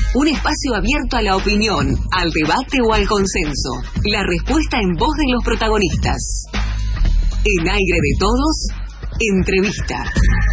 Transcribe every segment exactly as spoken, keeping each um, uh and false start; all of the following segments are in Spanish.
Un espacio abierto a la opinión, al debate o al consenso. La respuesta en voz de los protagonistas. En Aire de Todos, entrevista.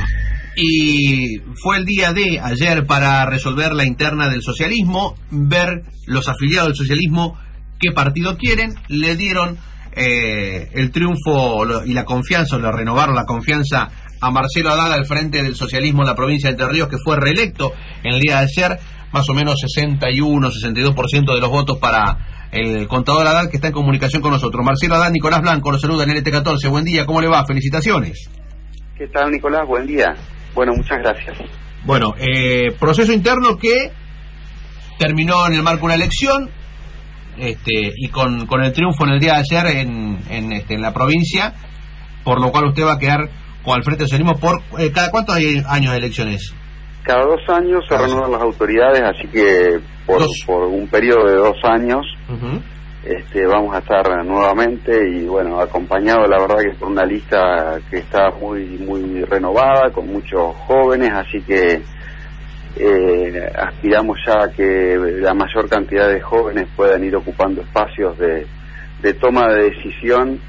Y fue el día de ayer para resolver la interna del socialismo, ver los afiliados del socialismo qué partido quieren. Le dieron eh, el triunfo y la confianza, le renovaron la confianza a Marcelo Haddad al frente del socialismo en la provincia de Entre Ríos, que fue reelecto en el día de ayer, más o menos sesenta y uno, sesenta y dos por ciento de los votos para el contador Haddad, que está en comunicación con nosotros. Marcelo Haddad, Nicolás Blanco, lo saluda en L T catorce. Buen día, ¿cómo le va? Felicitaciones. ¿Qué tal, Nicolás? Buen día. Bueno, muchas gracias. Bueno, eh, proceso interno que terminó en el marco de una elección, este, y con, con el triunfo en el día de ayer en, en, este, en la provincia, por lo cual usted va a quedar con el frente del socialismo por eh, ¿cada cuántos hay años de elecciones? Cada dos años se renuevan las autoridades, así que por, por un periodo de dos años uh-huh. este, vamos a estar nuevamente y bueno, acompañado la verdad que por una lista que está muy muy renovada, con muchos jóvenes, así que eh, aspiramos ya a que la mayor cantidad de jóvenes puedan ir ocupando espacios de, de toma de decisión,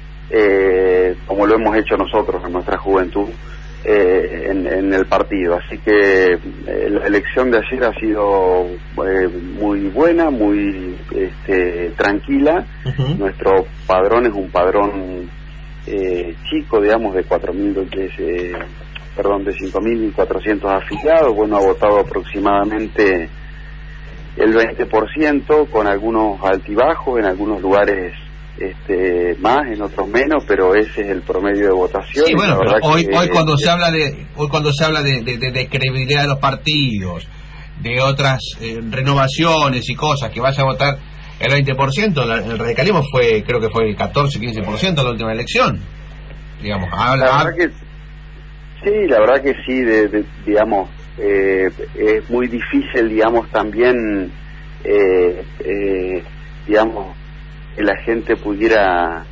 eh, como lo hemos hecho nosotros en nuestra juventud. Eh, en, en el partido, así que eh, la elección de ayer ha sido eh, muy buena, muy este, tranquila. Uh-huh. Nuestro padrón es un padrón eh, chico, digamos, de cuatro mil, eh, perdón, de cinco mil cuatrocientos afiliados. Bueno, ha votado aproximadamente el veinte por ciento, con algunos altibajos, en algunos lugares este más, en otros menos, pero ese es el promedio de votación. Sí, bueno, pero hoy que, hoy cuando eh, se habla de hoy cuando se habla de, de, de, de credibilidad de los partidos, de otras eh, renovaciones y cosas, que vaya a votar el veinte por ciento, el radicalismo fue, creo que fue el catorce, quince por ciento en la última elección, digamos. Habla, la verdad que sí, la verdad que sí, de, de, digamos, eh, es muy difícil, digamos, también eh, eh, digamos que la gente pudiera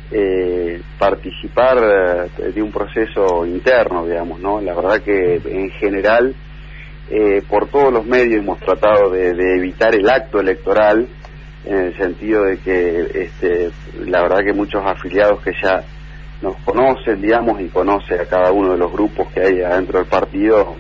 eh, participar de un proceso interno, digamos, ¿no? La verdad que en general, eh, por todos los medios hemos tratado de, de evitar el acto electoral, en el sentido de que, este, la verdad que muchos afiliados que ya nos conocen, digamos, y conocen a cada uno de los grupos que hay adentro del partido,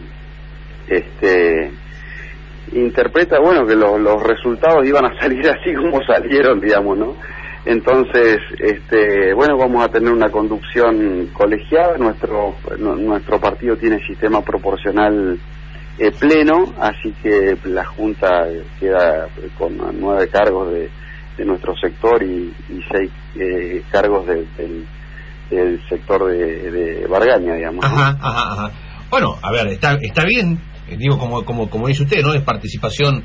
este... interpreta, bueno, que los, los resultados iban a salir así como salieron, digamos, ¿no? Entonces, este, bueno, vamos a tener una conducción colegiada. Nuestro no, nuestro partido tiene sistema proporcional eh, pleno, así que la Junta queda con nueve cargos de, de nuestro sector y, y seis eh, cargos de, del, del sector de, de Bargaña, digamos, ¿no? Ajá, ajá, ajá. Bueno, a ver, está está bien. Digo, como como como dice usted, ¿no? Es participación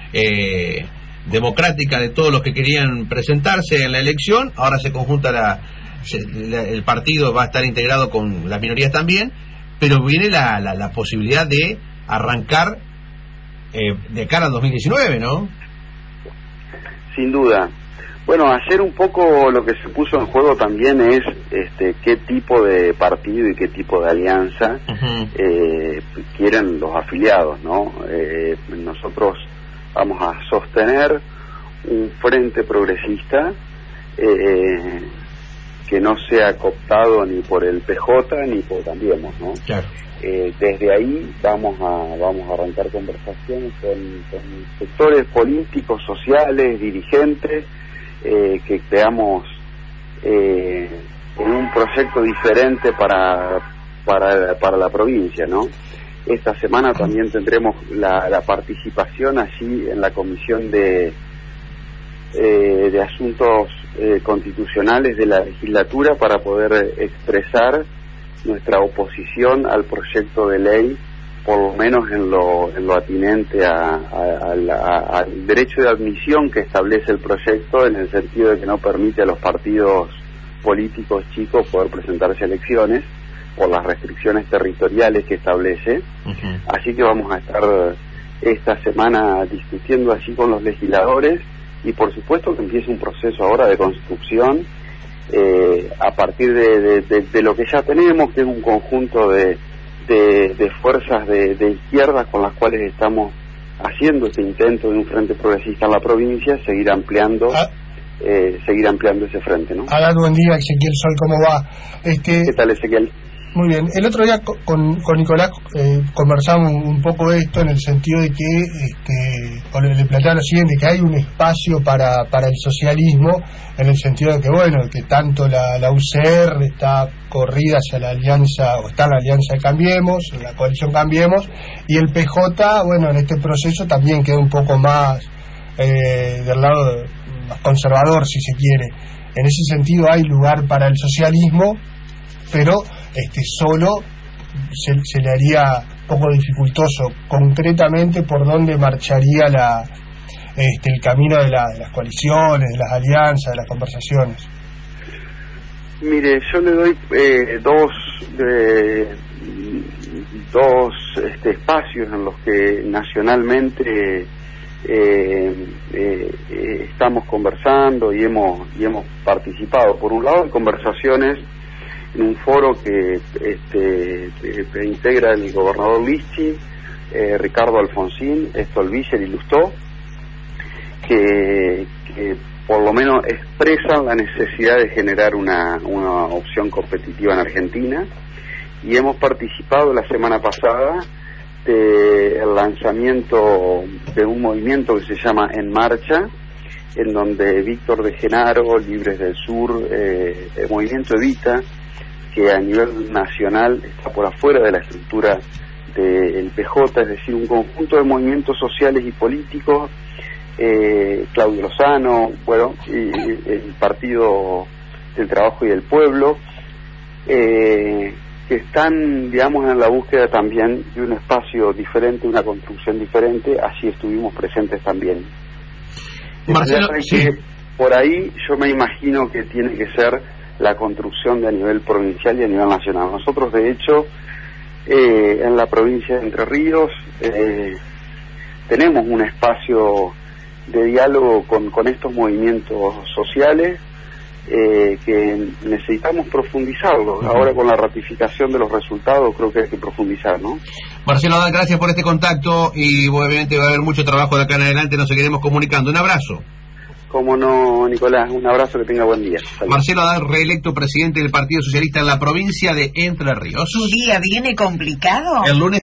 eh, democrática de todos los que querían presentarse en la elección. Ahora se conjunta la, se, la el partido va a estar integrado con las minorías también, pero viene la la, la posibilidad de arrancar eh, de cara al dos mil diecinueve, ¿no? Sin duda. Bueno, ayer un poco lo que se puso en juego también es este qué tipo de partido y qué tipo de alianza uh-huh. eh, quieren los afiliados, ¿no? Eh, nosotros vamos a sostener un frente progresista eh, que no sea cooptado ni por el P J ni por Cambiemos, ¿no? Claro. Eh, desde ahí vamos a vamos a arrancar conversaciones con, con sectores políticos, sociales, dirigentes, Eh, que creamos eh, en un proyecto diferente para para para la provincia, ¿no? Esta semana también tendremos la, la participación allí en la comisión de eh, de asuntos eh, constitucionales de la legislatura para poder expresar nuestra oposición al proyecto de ley, por lo menos en lo en lo atinente a, a, a la, al derecho de admisión que establece el proyecto, en el sentido de que no permite a los partidos políticos chicos poder presentarse a elecciones por las restricciones territoriales que establece. Uh-huh. Así que vamos a estar esta semana discutiendo allí con los legisladores y por supuesto que empieza un proceso ahora de construcción eh, a partir de, de, de, de lo que ya tenemos, que es un conjunto de De, de fuerzas de, de izquierda con las cuales estamos haciendo este intento de un frente progresista en la provincia, seguir ampliando ah. eh, seguir ampliando ese frente, ¿no? Hola, buen día, Ezequiel Sol, ¿cómo va? Este... ¿Qué tal, Ezequiel? Muy bien. El otro día con, con Nicolás eh, conversamos un poco esto en el sentido de que este, le planteaba lo siguiente, que hay un espacio para, para el socialismo, en el sentido de que, bueno, que tanto la, la U C R está corrida hacia la alianza, o está en la alianza de Cambiemos, en la coalición Cambiemos, y el P J, bueno, en este proceso también queda un poco más eh, del lado de, más conservador, si se quiere. En ese sentido hay lugar para el socialismo, pero este solo se, se le haría poco dificultoso concretamente por dónde marcharía la este el camino de, la, de las coaliciones, de las alianzas, de las conversaciones. Mire, yo le doy eh, dos eh, dos este, espacios en los que nacionalmente eh, eh, eh, estamos conversando y hemos y hemos participado. Por un lado, en conversaciones en un foro que este, que integra el gobernador Lichi, eh, Ricardo Alfonsín, Stolbizer y Lustó, que, que por lo menos expresan la necesidad de generar una, una opción competitiva en Argentina, y hemos participado la semana pasada del lanzamiento de un movimiento que se llama En Marcha, en donde Víctor de Genaro, Libres del Sur, eh, el Movimiento Evita, que a nivel nacional está por afuera de la estructura del P J, es decir, un conjunto de movimientos sociales y políticos, eh, Claudio Lozano, bueno, y, y el Partido del Trabajo y del Pueblo, eh, que están, digamos, en la búsqueda también de un espacio diferente, una construcción diferente. Allí estuvimos presentes también. Marcelo, sí. Que por ahí yo me imagino que tiene que ser la construcción de a nivel provincial y a nivel nacional. Nosotros, de hecho, eh, en la provincia de Entre Ríos eh, tenemos un espacio de diálogo con, con estos movimientos sociales eh, que necesitamos profundizarlo. Uh-huh. Ahora, con la ratificación de los resultados, creo que hay que profundizar, ¿no? Marcelo, gracias por este contacto, y obviamente va a haber mucho trabajo de acá en adelante, nos seguiremos comunicando. Un abrazo. Cómo no, Nicolás, un abrazo, que tenga buen día. Salud. Marcelo Haddad, reelecto presidente del Partido Socialista en la provincia de Entre Ríos. ¿Su día viene complicado? El lunes